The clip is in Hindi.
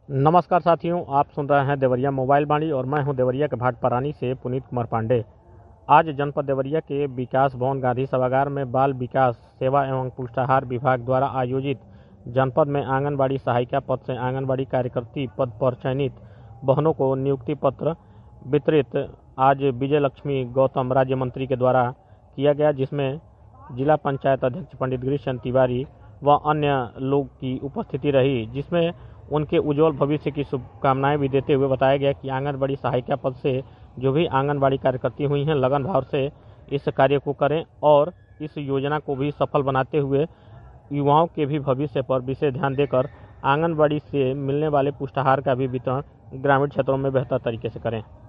नमस्कार साथियों, आप सुन रहे हैं देवरिया मोबाइल वाणी और मैं हूं देवरिया के भाटपरानी से पुनीत कुमार पांडे। आज जनपद देवरिया के विकास भवन गांधी सभागार में बाल विकास सेवा एवं पुष्टाहार विभाग द्वारा आयोजित जनपद में आंगनबाड़ी सहायिका पद से आंगनबाड़ी कार्यकर्ती पद पर चयनित बहनों को नियुक्ति पत्र वितरित आज विजय लक्ष्मी गौतम राज्य मंत्री के द्वारा किया गया, जिसमें जिला पंचायत अध्यक्ष पंडित गिरीश तिवारी व अन्य लोग की उपस्थिति रही, जिसमें उनके उज्जवल भविष्य की शुभकामनाएं भी देते हुए बताया गया कि आंगनबाड़ी सहायिका पद से जो भी आंगनबाड़ी कार्यकर्ती हुई हैं लगन भाव से इस कार्य को करें और इस योजना को भी सफल बनाते हुए युवाओं के भी भविष्य पर विशेष ध्यान देकर आंगनबाड़ी से मिलने वाले पुष्टाहार का भी वितरण ग्रामीण क्षेत्रों में बेहतर तरीके से करें।